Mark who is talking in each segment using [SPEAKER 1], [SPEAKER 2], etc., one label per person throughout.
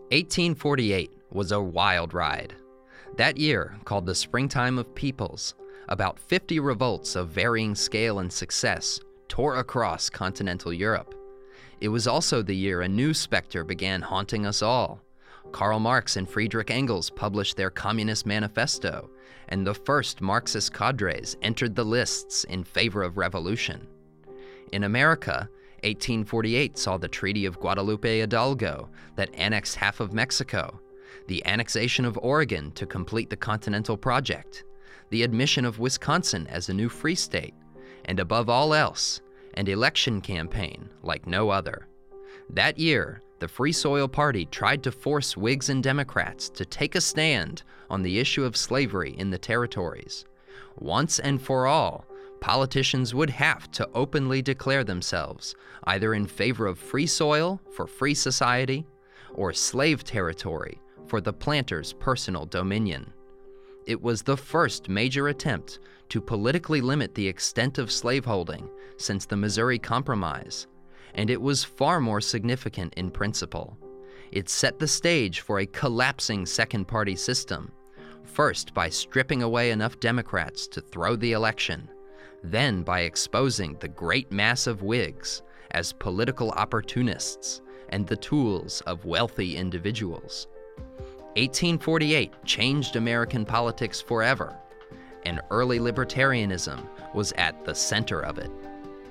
[SPEAKER 1] 1848 was a wild ride. That year, called the Springtime of Peoples, about 50 revolts of varying scale and success tore across continental Europe. It was also the year a new specter began haunting us all. Karl Marx and Friedrich Engels published their Communist Manifesto, and the first Marxist cadres entered the lists in favor of revolution. In America, 1848 saw the Treaty of Guadalupe Hidalgo that annexed half of Mexico, the annexation of Oregon to complete the Continental Project, the admission of Wisconsin as a new free state, and above all else, an election campaign like no other. That year, the Free Soil Party tried to force Whigs and Democrats to take a stand on the issue of slavery in the territories. Once and for all, politicians would have to openly declare themselves either in favor of free soil for free society or slave territory for the planters' personal dominion. It was the first major attempt to politically limit the extent of slaveholding since the Missouri Compromise, and it was far more significant in principle. It set the stage for a collapsing second-party system, first by stripping away enough Democrats to throw the election, then by exposing the great mass of Whigs as political opportunists and the tools of wealthy individuals. 1848 changed American politics forever, and early libertarianism was at the center of it.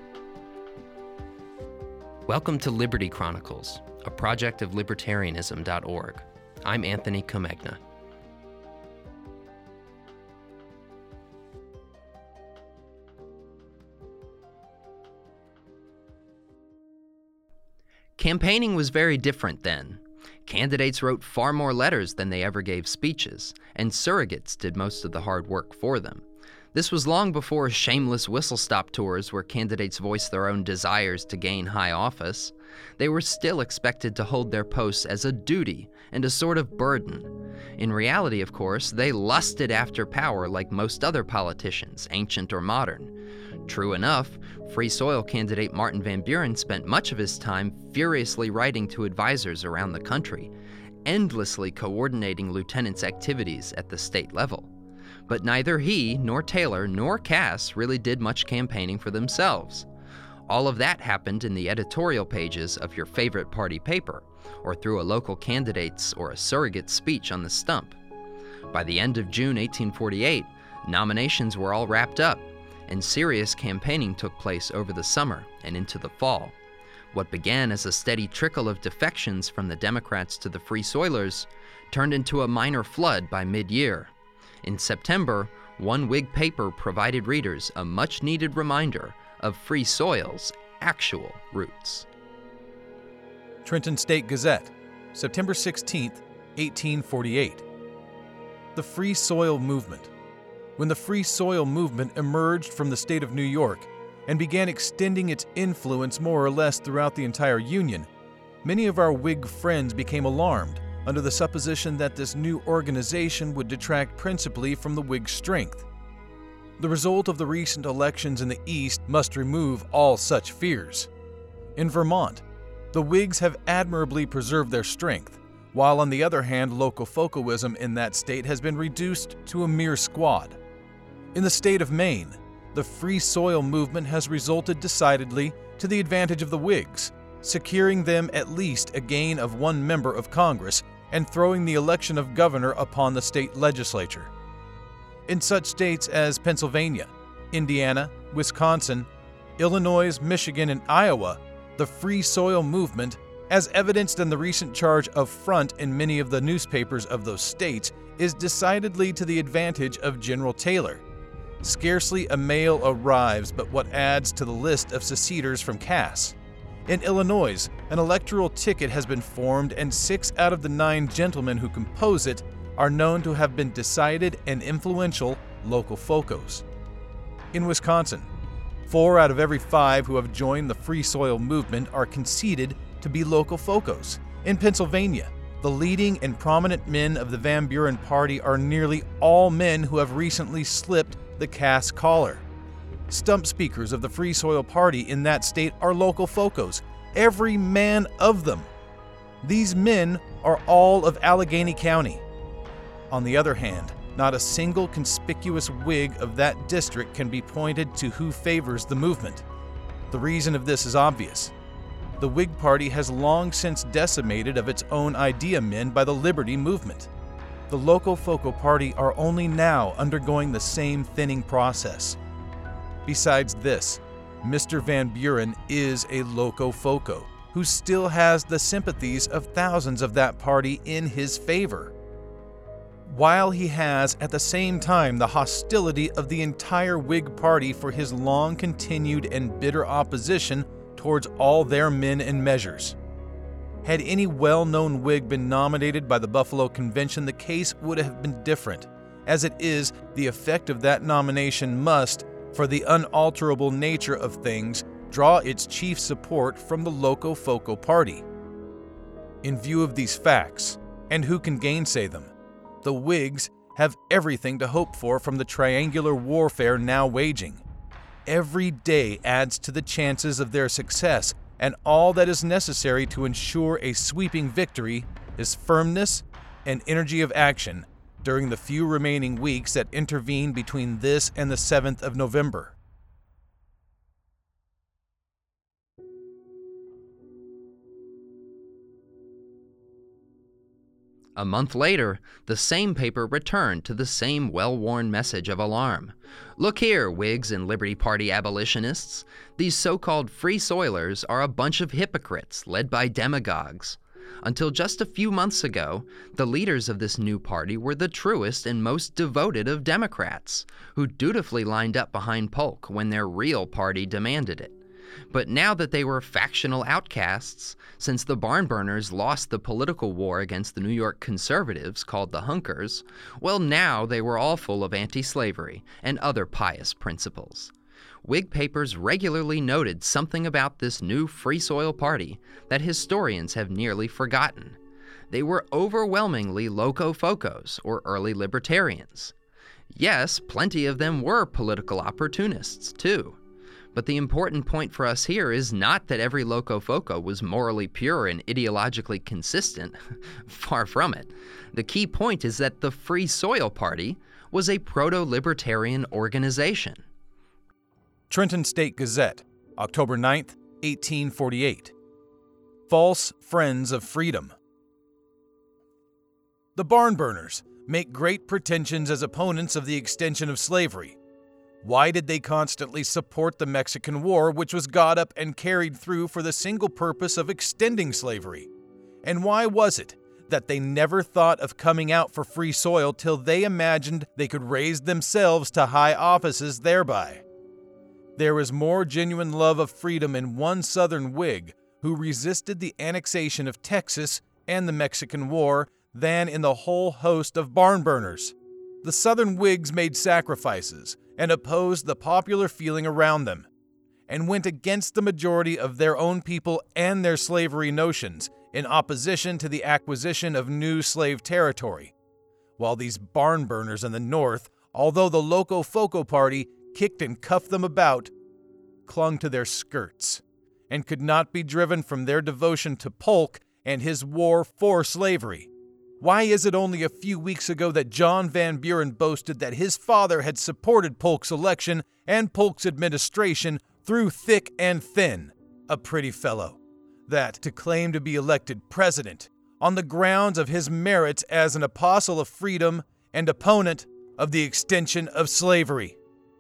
[SPEAKER 1] Welcome to Liberty Chronicles, a project of libertarianism.org. I'm Anthony Comegna. Campaigning was very different then. Candidates wrote far more letters than they ever gave speeches, and surrogates did most of the hard work for them. This was long before shameless whistle-stop tours where candidates voiced their own desires to gain high office. They were still expected to hold their posts as a duty and a sort of burden. In reality, of course, they lusted after power like most other politicians, ancient or modern. True enough, Free Soil candidate Martin Van Buren spent much of his time furiously writing to advisors around the country, endlessly coordinating lieutenants' activities at the state level. But neither he, nor Taylor, nor Cass really did much campaigning for themselves. All of that happened in the editorial pages of your favorite party paper, or through a local candidate's or a surrogate's speech on the stump. By the end of June 1848, nominations were all wrapped up, and serious campaigning took place over the summer and into the fall. What began as a steady trickle of defections from the Democrats to the Free Soilers turned into a minor flood by mid-year. In September, one Whig paper provided readers a much-needed reminder of Free Soil's actual roots.
[SPEAKER 2] Trenton State Gazette, September 16, 1848. The Free Soil Movement. When the Free Soil Movement emerged from the state of New York and began extending its influence more or less throughout the entire Union, many of our Whig friends became alarmed under the supposition that this new organization would detract principally from the Whig strength. The result of the recent elections in the East must remove all such fears. In Vermont, the Whigs have admirably preserved their strength, while on the other hand, local-focoism in that state has been reduced to a mere squad. In the state of Maine, the Free Soil movement has resulted decidedly to the advantage of the Whigs, securing them at least a gain of one member of Congress and throwing the election of governor upon the state legislature. In such states as Pennsylvania, Indiana, Wisconsin, Illinois, Michigan, and Iowa, the Free Soil movement, as evidenced in the recent charge of front in many of the newspapers of those states, is decidedly to the advantage of General Taylor. Scarcely a mail arrives but what adds to the list of seceders from Cass. In Illinois, an electoral ticket has been formed, and 6 out of the 9 gentlemen who compose it are known to have been decided and influential local focos. In Wisconsin, 4 out of every 5 who have joined the Free Soil movement are conceded to be local focos. In Pennsylvania, the leading and prominent men of the Van Buren Party are nearly all men who have recently slipped the Cass collar. Stump speakers of the Free Soil Party in that state are local focos, every man of them. These men are all of Allegheny County. On the other hand, not a single conspicuous Whig of that district can be pointed to who favors the movement. The reason of this is obvious. The Whig Party has long since decimated of its own idea men by the Liberty Movement. The Locofoco Party are only now undergoing the same thinning process. Besides this, Mr. Van Buren is a Locofoco who still has the sympathies of thousands of that party in his favor, while he has at the same time the hostility of the entire Whig Party for his long-continued and bitter opposition towards all their men and measures. Had any well-known Whig been nominated by the Buffalo Convention, the case would have been different. As it is, the effect of that nomination must, for the unalterable nature of things, draw its chief support from the Locofoco Party. In view of these facts, and who can gainsay them, the Whigs have everything to hope for from the triangular warfare now waging. Every day adds to the chances of their success, and all that is necessary to ensure a sweeping victory is firmness and energy of action during the few remaining weeks that intervene between this and the 7th of November.
[SPEAKER 1] A month later, the same paper returned to the same well-worn message of alarm. Look here, Whigs and Liberty Party abolitionists. These so-called Free Soilers are a bunch of hypocrites led by demagogues. Until just a few months ago, the leaders of this new party were the truest and most devoted of Democrats, who dutifully lined up behind Polk when their real party demanded it. But now that they were factional outcasts, since the barn burners lost the political war against the New York conservatives called the Hunkers, well, now they were all full of anti-slavery and other pious principles. Whig papers regularly noted something about this new Free Soil Party that historians have nearly forgotten. They were overwhelmingly Locofocos, or early libertarians. Yes, plenty of them were political opportunists, too. But the important point for us here is not that every Locofoco was morally pure and ideologically consistent. Far from it. The key point is that the Free Soil Party was a proto-libertarian organization.
[SPEAKER 2] Trenton State Gazette, October 9th, 1848. False Friends of Freedom. The barn burners make great pretensions as opponents of the extension of slavery. Why did they constantly support the Mexican War, which was got up and carried through for the single purpose of extending slavery? And why was it that they never thought of coming out for free soil till they imagined they could raise themselves to high offices thereby? There was more genuine love of freedom in one Southern Whig who resisted the annexation of Texas and the Mexican War than in the whole host of barn burners. The Southern Whigs made sacrifices and opposed the popular feeling around them, and went against the majority of their own people and their slavery notions in opposition to the acquisition of new slave territory. While these barn burners in the North, although the Locofoco Party kicked and cuffed them about, clung to their skirts, and could not be driven from their devotion to Polk and his war for slavery. Why is it only a few weeks ago that John Van Buren boasted that his father had supported Polk's election and Polk's administration through thick and thin? A pretty fellow. That to claim to be elected president on the grounds of his merits as an apostle of freedom and opponent of the extension of slavery.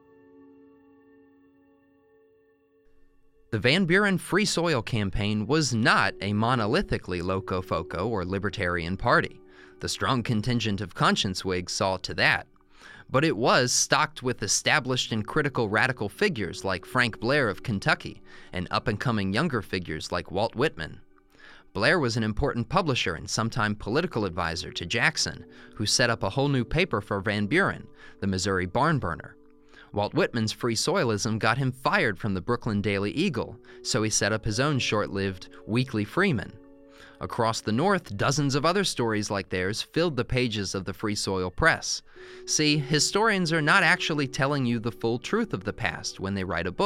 [SPEAKER 1] The Van Buren Free Soil campaign was not a monolithically Locofoco or libertarian party. The strong contingent of conscience Whigs saw to that. But it was stocked with established and critical radical figures like Frank Blair of Kentucky and up-and-coming younger figures like Walt Whitman. Blair was an important publisher and sometime political advisor to Jackson, who set up a whole new paper for Van Buren, the Missouri Barn Burner. Walt Whitman's Free Soilism got him fired from the Brooklyn Daily Eagle, so he set up his own short-lived Weekly Freeman. Across the North, dozens of other stories like theirs filled the pages of the Free Soil Press. See, historians are not actually telling you the full truth of the past when they write a book.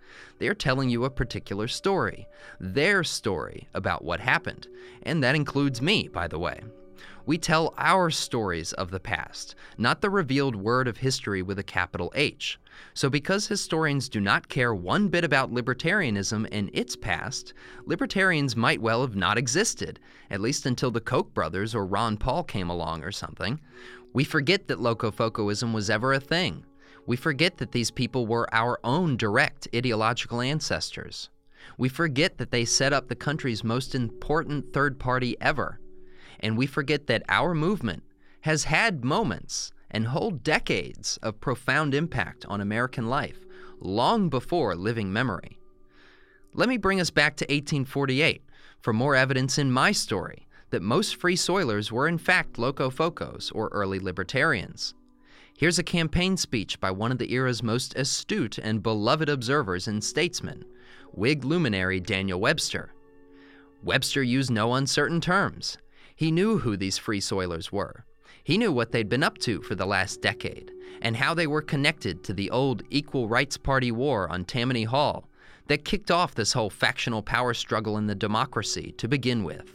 [SPEAKER 1] They are telling you a particular story, their story about what happened, and that includes me, by the way. We tell our stories of the past, not the revealed word of history with a capital H. So because historians do not care one bit about libertarianism and its past, libertarians might well have not existed, at least until the Koch brothers or Ron Paul came along or something. We forget that Locofocoism was ever a thing. We forget that these people were our own direct ideological ancestors. We forget that they set up the country's most important third party ever. And we forget that our movement has had moments and whole decades of profound impact on American life, long before living memory. Let me bring us back to 1848 for more evidence in my story that most Free Soilers were in fact Locofocos, or early libertarians. Here's a campaign speech by one of the era's most astute and beloved observers and statesmen, Whig luminary Daniel Webster. Webster used no uncertain terms. He knew who these Free Soilers were. He knew what they'd been up to for the last decade, and how they were connected to the old Equal Rights Party war on Tammany Hall that kicked off this whole factional power struggle in the democracy to begin with.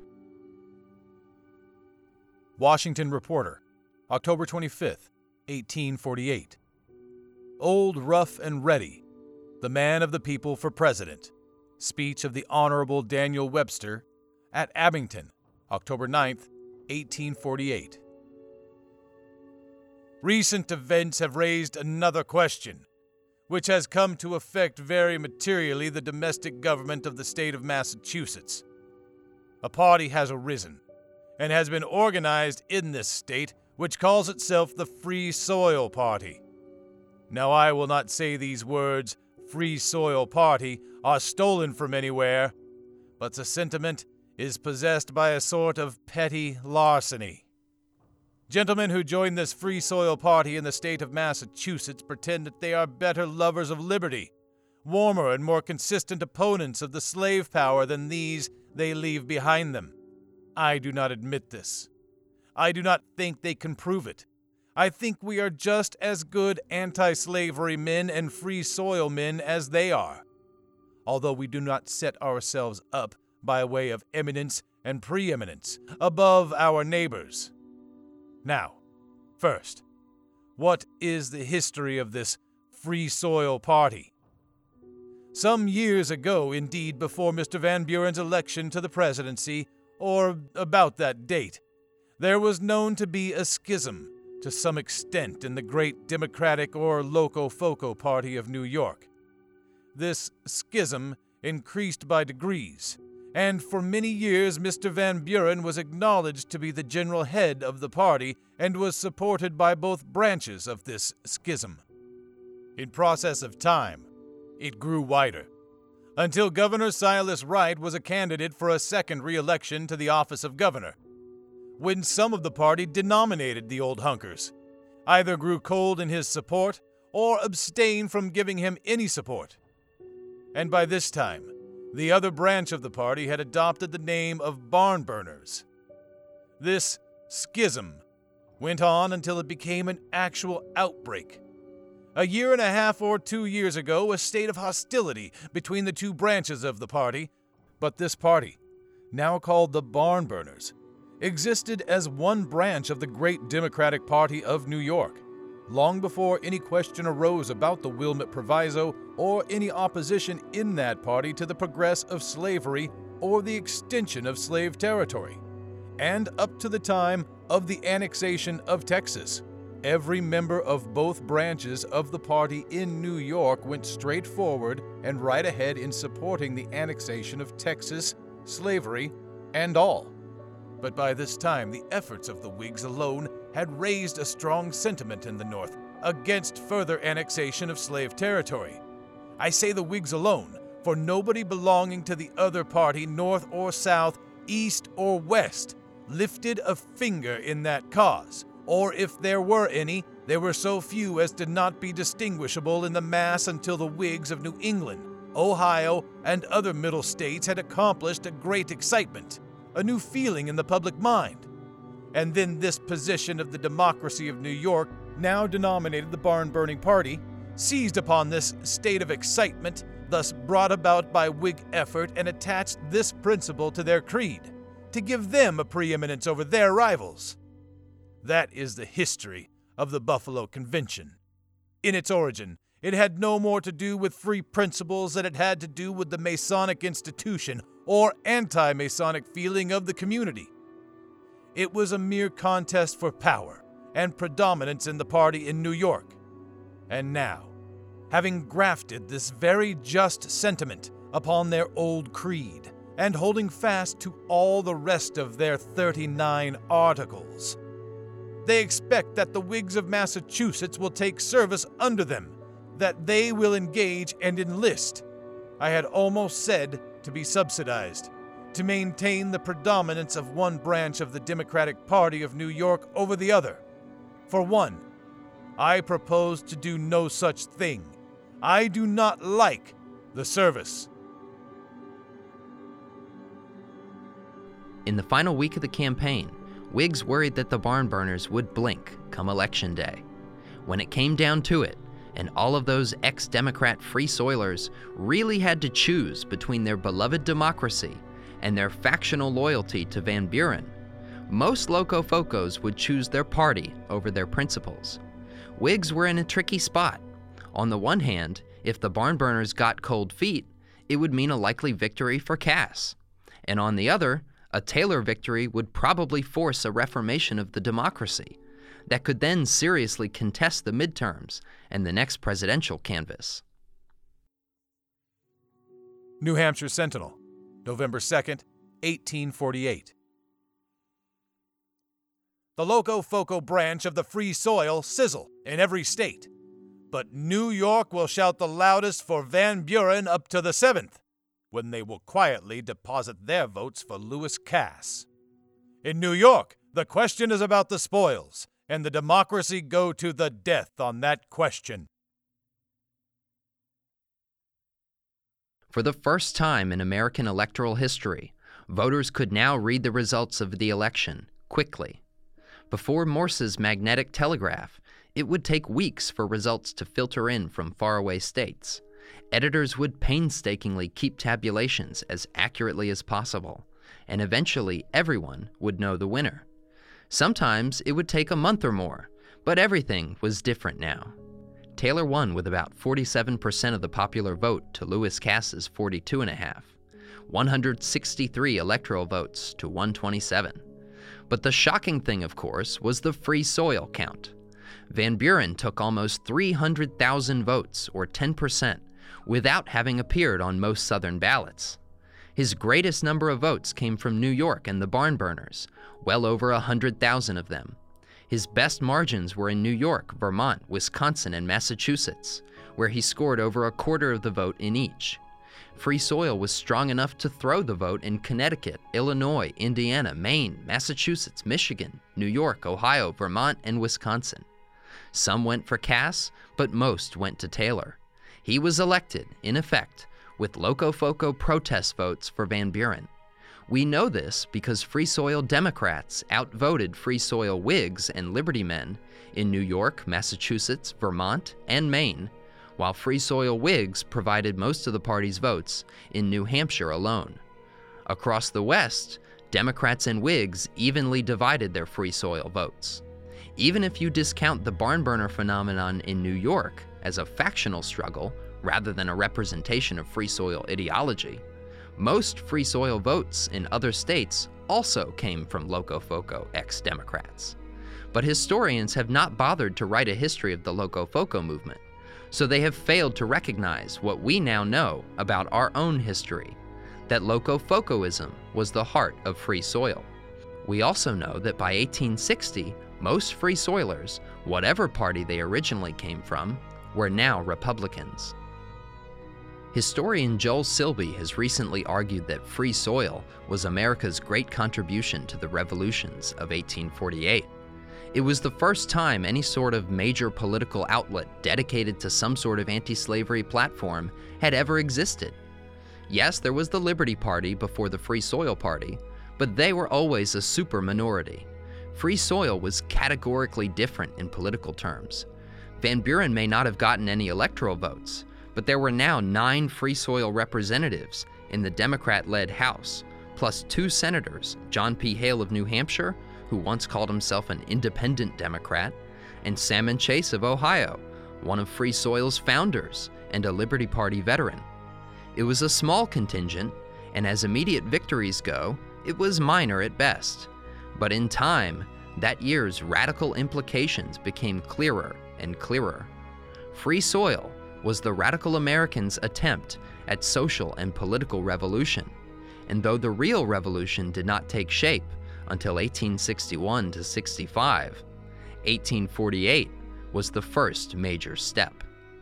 [SPEAKER 2] Washington Reporter, October 25th, 1848. Old Rough and Ready, the man of the people for president. Speech of the Honorable Daniel Webster at Abington, October 9th, 1848. Recent events have raised another question, which has come to affect very materially the domestic government of the state of Massachusetts. A party has arisen, and has been organized in this state, which calls itself the Free Soil Party. Now I will not say these words, Free Soil Party, are stolen from anywhere, but the sentiment is possessed by a sort of petty larceny. Gentlemen who join this Free Soil Party in the state of Massachusetts pretend that they are better lovers of liberty, warmer and more consistent opponents of the slave power than these they leave behind them. I do not admit this. I do not think they can prove it. I think we are just as good anti-slavery men and free soil men as they are, although we do not set ourselves up by way of eminence and preeminence above our neighbors. Now, first, what is the history of this Free Soil Party? Some years ago, indeed, before Mr. Van Buren's election to the presidency, or about that date, there was known to be a schism to some extent in the great Democratic or Locofoco Party of New York. This schism increased by degrees, and for many years Mr. Van Buren was acknowledged to be the general head of the party and was supported by both branches of this schism. In process of time, it grew wider, until Governor Silas Wright was a candidate for a second re-election to the office of governor, when some of the party denominated the old hunkers, either grew cold in his support or abstained from giving him any support. And by this time, the other branch of the party had adopted the name of Barn Burners. This schism went on until it became an actual outbreak. A year and a half or 2 years ago, a state of hostility between the two branches of the party, but this party, now called the Barn Burners, existed as one branch of the great Democratic Party of New York, long before any question arose about the Wilmot Proviso or any opposition in that party to the progress of slavery or the extension of slave territory, and up to the time of the annexation of Texas. Every member of both branches of the party in New York went straight forward and right ahead in supporting the annexation of Texas, slavery, and all. But by this time, the efforts of the Whigs alone had raised a strong sentiment in the North against further annexation of slave territory. I say the Whigs alone, for nobody belonging to the other party, North or South, East or West, lifted a finger in that cause, or if there were any, they were so few as to not be distinguishable in the mass until the Whigs of New England, Ohio, and other middle states had accomplished a great excitement, a new feeling in the public mind. And then this position of the democracy of New York, now denominated the Barn Burning Party, seized upon this state of excitement, thus brought about by Whig effort, and attached this principle to their creed, to give them a preeminence over their rivals. That is the history of the Buffalo Convention. In its origin, it had no more to do with free principles than it had to do with the Masonic institution or anti-Masonic feeling of the community. It was a mere contest for power and predominance in the party in New York. And now, having grafted this very just sentiment upon their old creed, and holding fast to all the rest of their 39 articles, they expect that the Whigs of Massachusetts will take service under them, that they will engage and enlist, I had almost said to be subsidized, to maintain the predominance of one branch of the Democratic Party of New York over the other. For one, I propose to do no such thing. I do not like the service.
[SPEAKER 1] In the final week of the campaign, Whigs worried that the barn burners would blink come Election Day. When it came down to it, and all of those ex-Democrat Free Soilers really had to choose between their beloved democracy and their factional loyalty to Van Buren, most Locofocos would choose their party over their principles. Whigs were in a tricky spot. On the one hand, if the barn burners got cold feet, it would mean a likely victory for Cass. And on the other, a Taylor victory would probably force a reformation of the democracy that could then seriously contest the midterms and the next presidential canvass.
[SPEAKER 2] New Hampshire Sentinel, November 2nd, 1848. The Locofoco branch of the Free Soil sizzle in every state, but New York will shout the loudest for Van Buren up to the 7th, when they will quietly deposit their votes for Lewis Cass. In New York, the question is about the spoils, and the democracy go to the death on that question.
[SPEAKER 1] For the first time in American electoral history, voters could now read the results of the election quickly. Before Morse's magnetic telegraph, it would take weeks for results to filter in from faraway states. Editors would painstakingly keep tabulations as accurately as possible, and eventually everyone would know the winner. Sometimes it would take a month or more, but everything was different now. Taylor won with about 47% of the popular vote to Lewis Cass's 42.5, 163 electoral votes to 127. But the shocking thing, of course, was the Free Soil count. Van Buren took almost 300,000 votes, or 10%, without having appeared on most Southern ballots. His greatest number of votes came from New York and the barn burners, well over 100,000 of them. His best margins were in New York, Vermont, Wisconsin, and Massachusetts, where he scored over a quarter of the vote in each. Free Soil was strong enough to throw the vote in Connecticut, Illinois, Indiana, Maine, Massachusetts, Michigan, New York, Ohio, Vermont, and Wisconsin. Some went for Cass, but most went to Taylor. He was elected, in effect, with Locofoco protest votes for Van Buren. We know this because Free Soil Democrats outvoted Free Soil Whigs and Liberty Men in New York, Massachusetts, Vermont, and Maine, while Free Soil Whigs provided most of the party's votes in New Hampshire alone. Across the West, Democrats and Whigs evenly divided their Free Soil votes. Even if you discount the barn burner phenomenon in New York as a factional struggle rather than a representation of Free Soil ideology, most Free Soil votes in other states also came from Locofoco ex-Democrats. But historians have not bothered to write a history of the Locofoco movement, so they have failed to recognize what we now know about our own history, that Locofocoism was the heart of Free Soil. We also know that by 1860, most Free Soilers, whatever party they originally came from, were now Republicans. Historian Joel Silby has recently argued that Free Soil was America's great contribution to the revolutions of 1848. It was the first time any sort of major political outlet dedicated to some sort of anti-slavery platform had ever existed. Yes, there was the Liberty Party before the Free Soil Party, but they were always a super minority. Free Soil was categorically different in political terms. Van Buren may not have gotten any electoral votes, but there were now 9 Free Soil representatives in the Democrat-led House, plus 2 senators, John P. Hale of New Hampshire, who once called himself an independent Democrat, and Salmon Chase of Ohio, one of Free Soil's founders and a Liberty Party veteran. It was a small contingent, and as immediate victories go, it was minor at best. But in time, that year's radical implications became clearer and clearer. Free Soil was the radical Americans' attempt at social and political revolution, and though the real revolution did not take shape until 1861 to 65, 1848 was the first major step.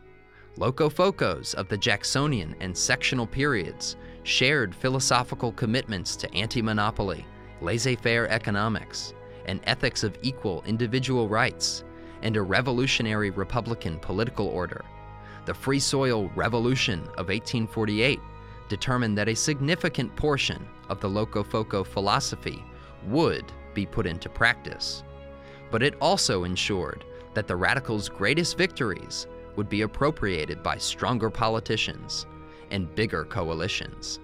[SPEAKER 1] Locofocos of the Jacksonian and sectional periods shared philosophical commitments to anti-monopoly, laissez-faire economics, an ethics of equal individual rights, and a revolutionary republican political order. The Free Soil Revolution of 1848 determined that a significant portion of the Locofoco philosophy would be put into practice. But it also ensured that the radicals' greatest victories would be appropriated by stronger politicians and bigger coalitions.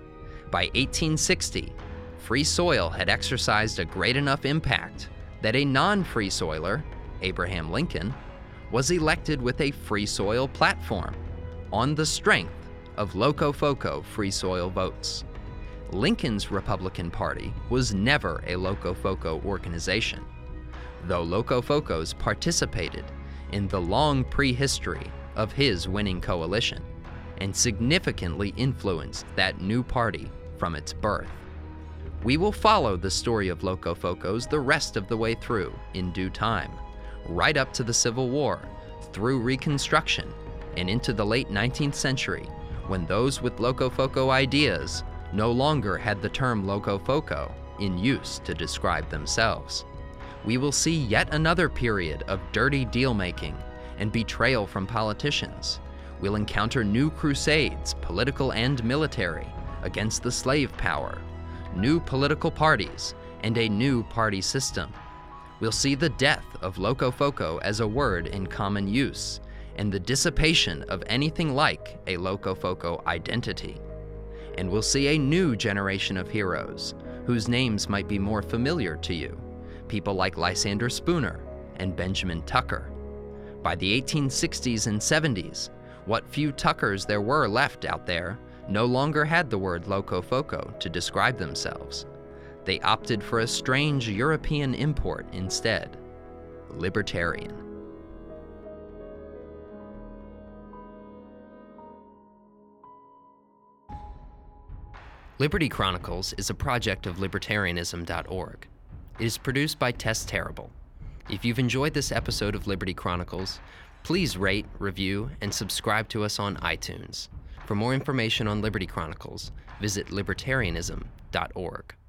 [SPEAKER 1] By 1860, Free Soil had exercised a great enough impact that a non-Free Soiler, Abraham Lincoln, was elected with a Free Soil platform on the strength of Locofoco Free Soil votes. Lincoln's Republican Party was never a Locofoco organization, though Locofocos participated in the long prehistory of his winning coalition and significantly influenced that new party from its birth. We will follow the story of Locofocos the rest of the way through in due time, right up to the Civil War, through Reconstruction, and into the late 19th century, when those with Locofoco ideas no longer had the term Locofoco in use to describe themselves. We will see yet another period of dirty deal-making and betrayal from politicians. We'll encounter new crusades, political and military, against the slave power, new political parties, and a new party system. We'll see the death of Locofoco as a word in common use, and the dissipation of anything like a Locofoco identity. And we'll see a new generation of heroes, whose names might be more familiar to you, people like Lysander Spooner and Benjamin Tucker. By the 1860s and 70s, what few Tuckers there were left out there no longer had the word Locofoco to describe themselves. They opted for a strange European import instead, libertarian. Liberty Chronicles is a project of libertarianism.org. It is produced by Tess Terrible. If you've enjoyed this episode of Liberty Chronicles, please rate, review, and subscribe to us on iTunes. For more information on Liberty Chronicles, visit libertarianism.org.